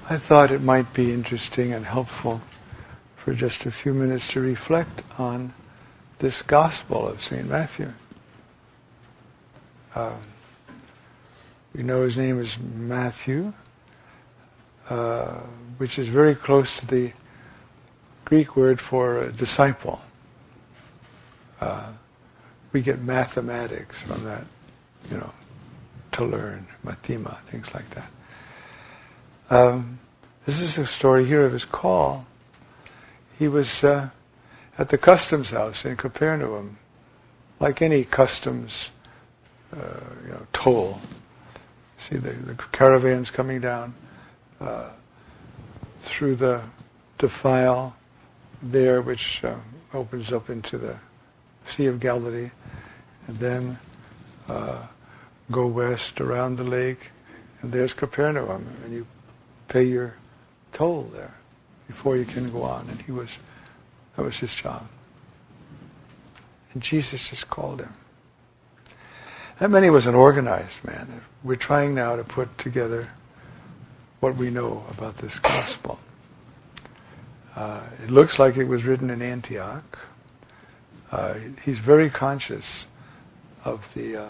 I thought it might be interesting and helpful for just a few minutes to reflect on this Gospel of St. Matthew. We know his name is Matthew, which is very close to the Greek word for disciple. We get mathematics from that, to learn, mathema, things like that. This is the story here of his call. He was at the customs house in Capernaum, like any customs, toll. See the caravans coming down through the defile there, which opens up into the Sea of Galilee, and then go west around the lake, and there's Capernaum, and you pay your toll there before you can go on. And that was his job. And Jesus just called him. That meant he was an organized man. We're trying now to put together what we know about this gospel. It looks like it was written in Antioch. He's very conscious of the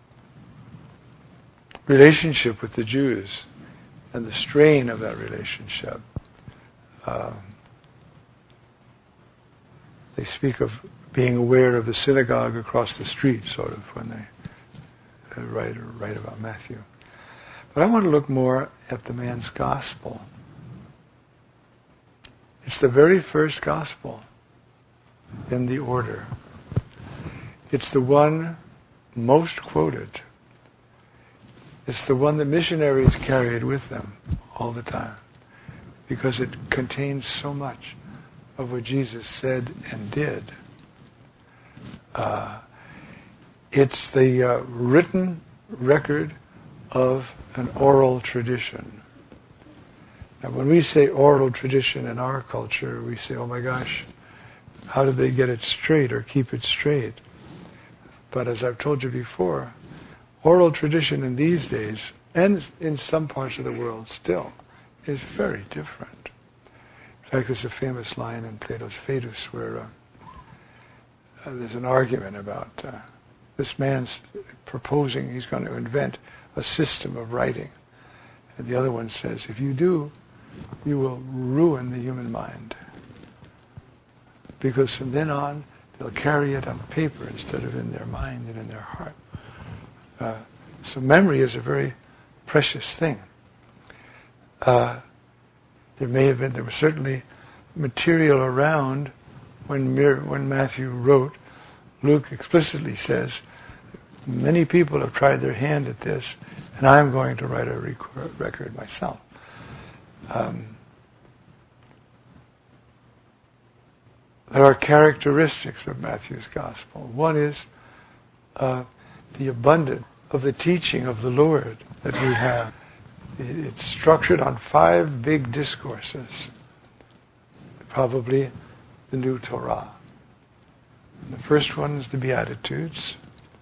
relationship with the Jews and the strain of that relationship. They speak of being aware of the synagogue across the street, sort of, when they write about Matthew. But I want to look more at the man's gospel. It's the very first gospel in the order. It's the one most quoted. It's the one that missionaries carried with them all the time, because it contains so much of what Jesus said and did. It's the written record of an oral tradition. Now, when we say oral tradition in our culture, we say, oh my gosh, how did they get it straight or keep it straight? But as I've told you before, oral tradition in these days, and in some parts of the world still, is very different. In fact, there's a famous line in Plato's Phaedrus where there's an argument about this man's proposing he's going to invent a system of writing. And the other one says, if you do, you will ruin the human mind. Because from then on, they'll carry it on paper instead of in their mind and in their heart. So memory is a very precious thing. There was certainly material around when Matthew wrote. Luke explicitly says, many people have tried their hand at this, and I'm going to write a record myself. There are characteristics of Matthew's gospel. One is the abundance of the teaching of the Lord that we have. It's structured on 5 big discourses, probably the new Torah. And the first one is the Beatitudes,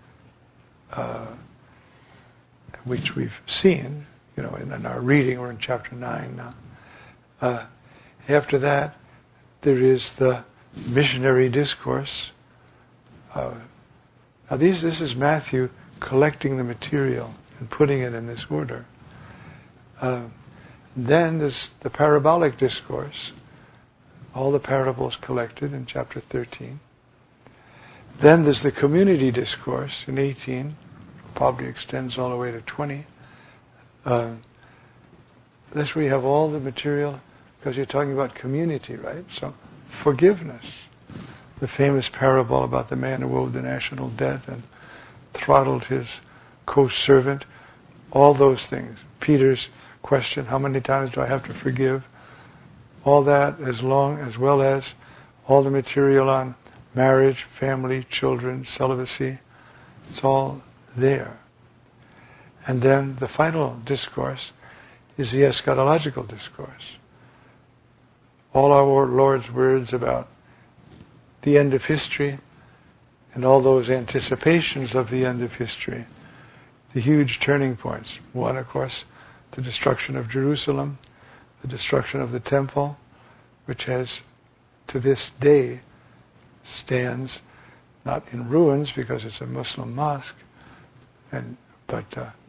which we've seen, in our reading. We're in chapter 9 now. After that, there is the missionary discourse. Now this is Matthew collecting the material and putting it in this order. Then there's the parabolic discourse, all the parables collected in chapter 13. Then there's the community discourse in 18, probably extends all the way to 20. That's where you have all the material, because you're talking about community, right? So forgiveness. The famous parable about the man who owed the national debt and throttled his co-servant. All those things. Peter's question, how many times do I have to forgive? All that, as well as all the material on marriage, family, children, celibacy. It's all there. And then the final discourse is the eschatological discourse. All our Lord's words about the end of history and all those anticipations of the end of history, the huge turning points. One, of course, the destruction of Jerusalem. the destruction of the temple, which has to this day stands not in ruins because it's a Muslim mosque, but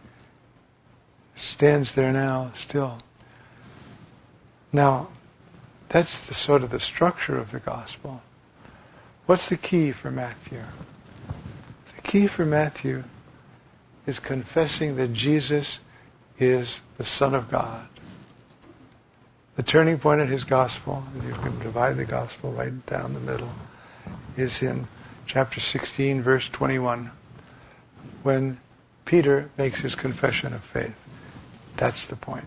stands there now still. Now, that's the sort of the structure of the gospel. What's the key for Matthew? The key for Matthew is confessing that Jesus is the Son of God. The turning point of his gospel, if you can divide the gospel right down the middle, is in chapter 16, verse 21, when Peter makes his confession of faith. That's the point.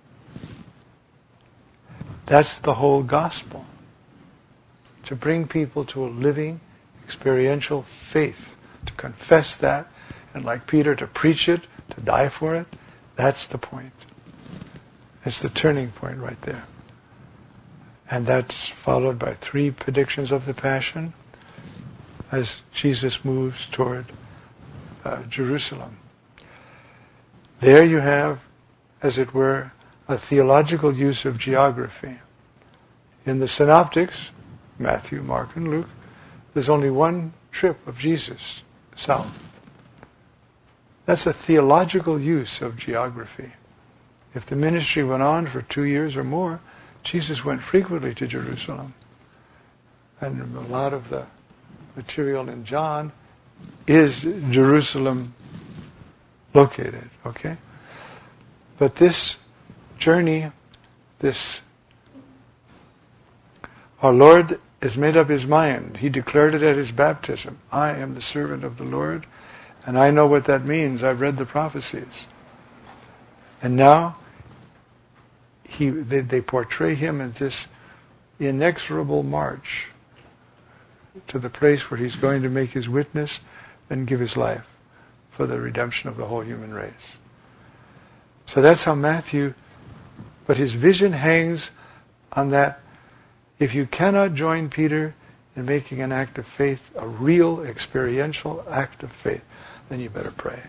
That's the whole gospel. To bring people to a living, experiential faith, to confess that, and like Peter, to preach it, to die for it. That's the point. It's the turning point right there. And that's followed by 3 predictions of the Passion as Jesus moves toward Jerusalem. There you have, as it were, a theological use of geography. In the Synoptics, Matthew, Mark, and Luke, there's only one trip of Jesus south. That's a theological use of geography. If the ministry went on for 2 years or more, Jesus went frequently to Jerusalem. And a lot of the material in John is Jerusalem located, okay? But this journey, our Lord has made up his mind. He declared it at his baptism. I am the servant of the Lord, and I know what that means. I've read the prophecies. And now they portray him in this inexorable march to the place where he's going to make his witness and give his life for the redemption of the whole human race. So that's how Matthew, but his vision hangs on that. If you cannot join Peter in making an act of faith, a real experiential act of faith, then you better pray.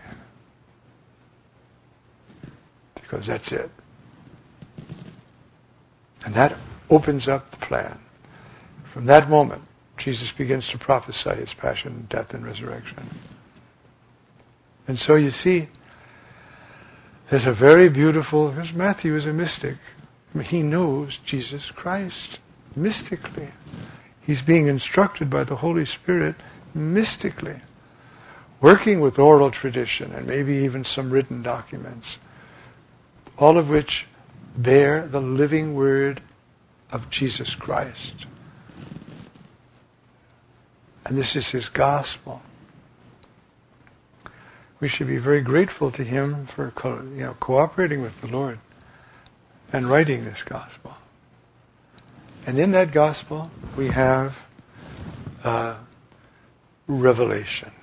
Because that's it. And that opens up the plan. From that moment, Jesus begins to prophesy his passion, death, and resurrection. And so you see, there's a very beautiful, because Matthew is a mystic. I mean, he knows Jesus Christ mystically. He's being instructed by the Holy Spirit mystically, working with oral tradition and maybe even some written documents, all of which bear the living word of Jesus Christ. And this is his gospel. We should be very grateful to him for cooperating with the Lord and writing this gospel. And in that gospel we have revelation.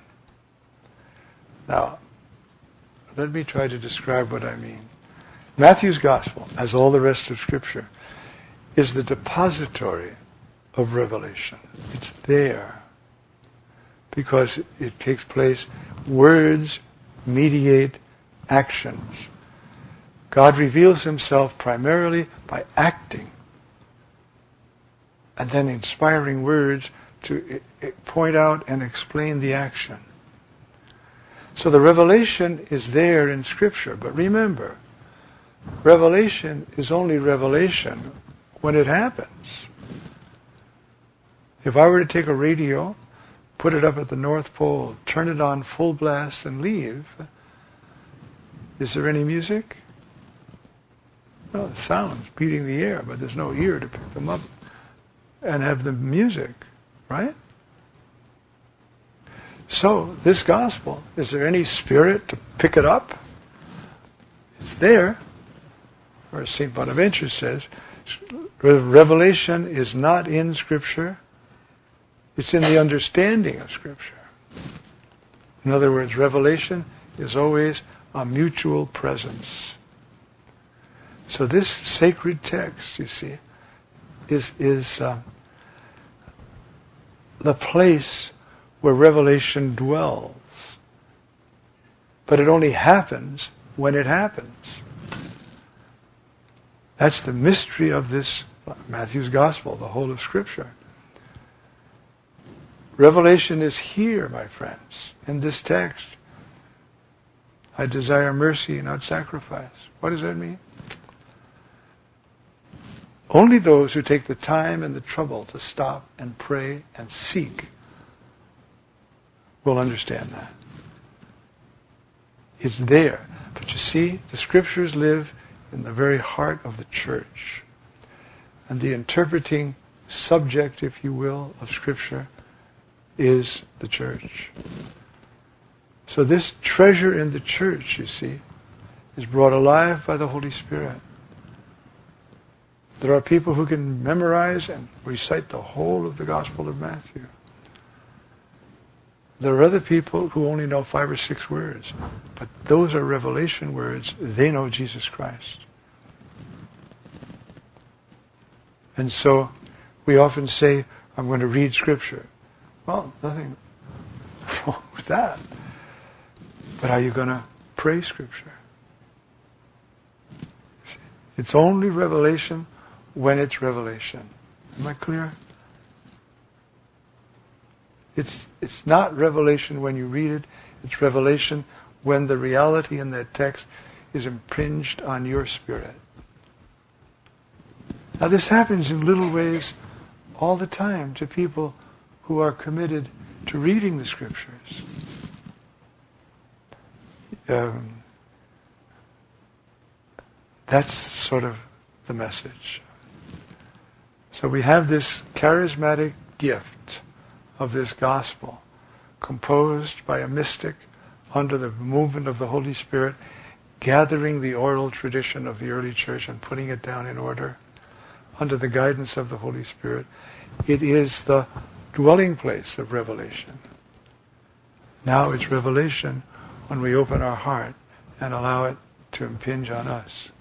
Now, let me try to describe what I mean. Matthew's gospel, as all the rest of Scripture, is the depository of revelation. It's there because it takes place. Words mediate actions. God reveals himself primarily by acting and then inspiring words to point out and explain the action. So the revelation is there in Scripture, but remember, revelation is only revelation when it happens. If I were to take a radio, put it up at the North Pole, turn it on full blast and leave, is there any music? No, the sounds beating the air, but there's no ear to pick them up and have the music, right? So, this gospel, is there any spirit to pick it up? It's there. Or as St. Bonaventure says, revelation is not in Scripture, it's in the understanding of Scripture. In other words, revelation is always a mutual presence. So this sacred text, you see, is the place where revelation dwells. But it only happens when it happens. That's the mystery of this Matthew's Gospel, the whole of Scripture. Revelation is here, my friends, in this text. I desire mercy, not sacrifice. What does that mean? Only those who take the time and the trouble to stop and pray and seek will understand that. It's there. But you see, the Scriptures live in the very heart of the church. And the interpreting subject, if you will, of Scripture is the church. So this treasure in the church, you see, is brought alive by the Holy Spirit. There are people who can memorize and recite the whole of the Gospel of Matthew. There are other people who only know 5 or 6 words, but those are revelation words. They know Jesus Christ. And so we often say, I'm going to read Scripture. Well, nothing wrong with that. But are you going to pray Scripture? It's only revelation when it's revelation. Am I clear? It's not revelation when you read it. It's revelation when the reality in that text is impinged on your spirit. Now this happens in little ways all the time to people who are committed to reading the Scriptures. That's sort of the message. So we have this charismatic gift of this gospel, composed by a mystic under the movement of the Holy Spirit, gathering the oral tradition of the early church and putting it down in order under the guidance of the Holy Spirit. It is the dwelling place of revelation. Now it's revelation when we open our heart and allow it to impinge on us.